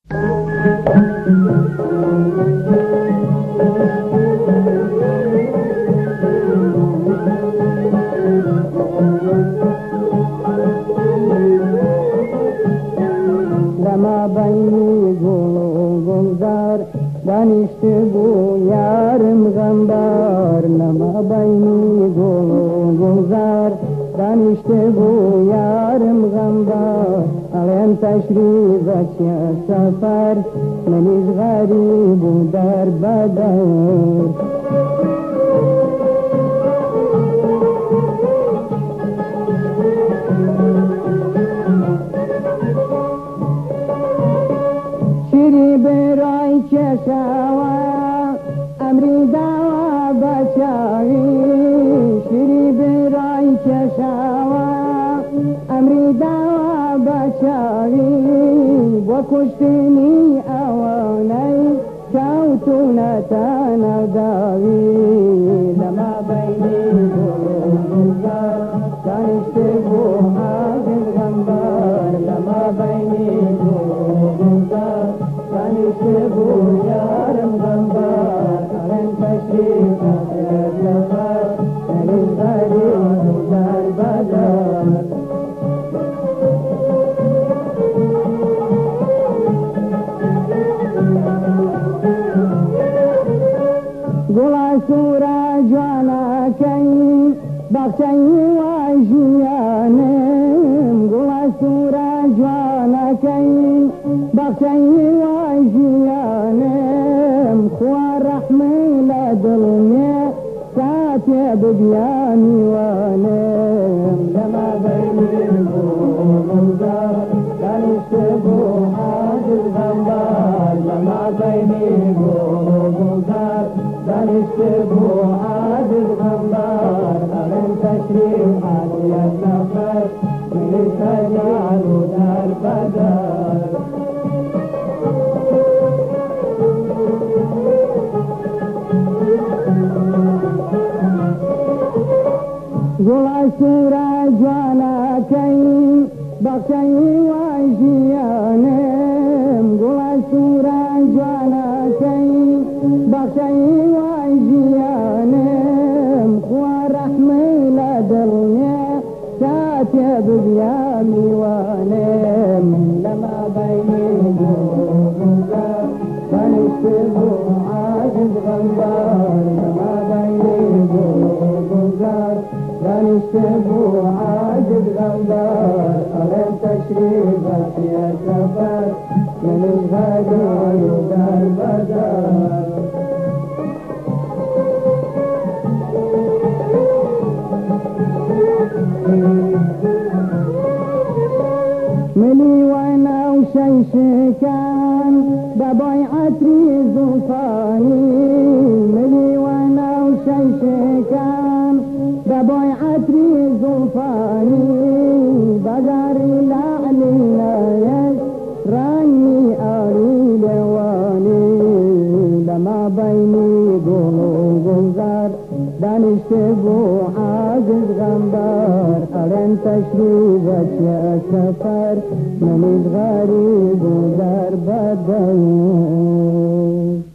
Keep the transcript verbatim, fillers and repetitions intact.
لما بینی گلزار دانشته بو یارم غمبار لما بینی گلزار دانشته بو یارم غمبار علیم تشریف چه سفر منیش غریب و در بدر شیری برای چشاوا امری دوا بچاوی شیری برای چشاوا امری دوا بچاوی و کشتنی اوانی کوتو نتانا داوی لما بینی گلزار دانشته بو حاضر غمبار لما بینی گلزار دانشته بو یارم غمبار علم تشریف اخیر سفر منیش غریب در بدر گلا سورا جوانا کئی بخشی واجیانم گلا سورا جوانا کئی بخشی واجیانم خواه رحمی لدلنی ساتی بگیانی وانم لما بینی گلزار دانشته بو حاضر غمبار لما بینی گلزار دانشته بو حاضر غمبار علم تشریف حاضر سفر منیش غریب و در بدر گلا سورا جوانا کئی بخشی واجیانم گلا سورا جوانا کئی بخشی واجیانم خواه رحمی لدلنی ساتی بگیانی وانم لما بینی گلزار دانشته بو حاضر غمبار لما بینی گلزار دانشته بو حاضر غمبار علم تشریف اخیر سفر منیش غریب در بدر ملی وانا و شیشکان ببایعت ریزوفانی ملی وانا و شیشکان ببایعت ریزوفانی بگاری لعلی نایش رانی آری لوانی لما بینی گلزار دانشته بو حاضر غمبار علم تشریف چه سفر منیش غریب و در بدر